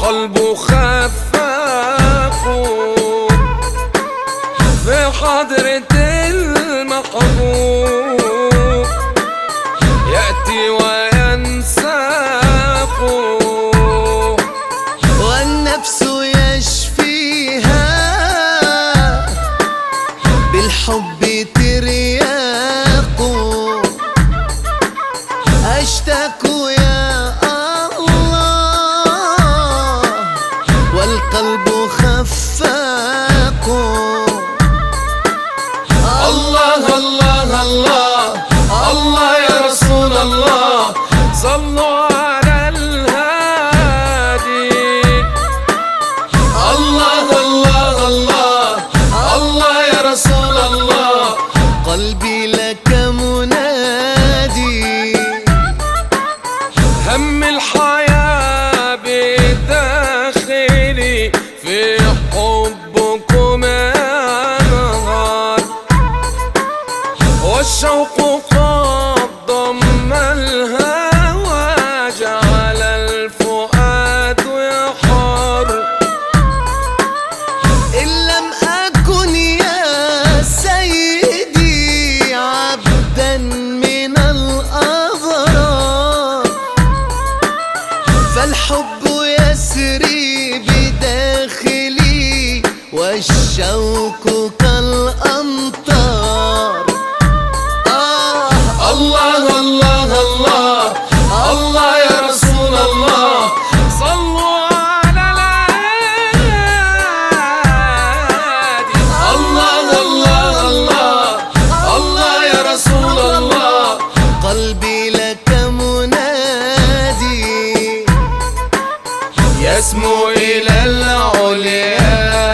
قلبه خفاف في حضرة المحبوب، يأتي وينساق والنفس يشفيها بالحب ترياق. أشتاق يا الله والقلب خفاق. الله الله الله الله يا رسول الله، صلوا على الهادي. الله الله الله الله يا رسول الله، قلبي لك منادي. هم الحياة بداخلي في حبكم أنهار، والشوق قد ضم الهوى جعل الفؤاد يحار. إن لم أكن يا سيدي عبدا من الأبرار، فالحب يسري بداخلي والشوق كالأمطار. الله الله الله الله يا رسول الله، صلوا على الهادي. الله الله الله الله يا رسول الله، قلبي لك منادي. يسمو إلى العليا.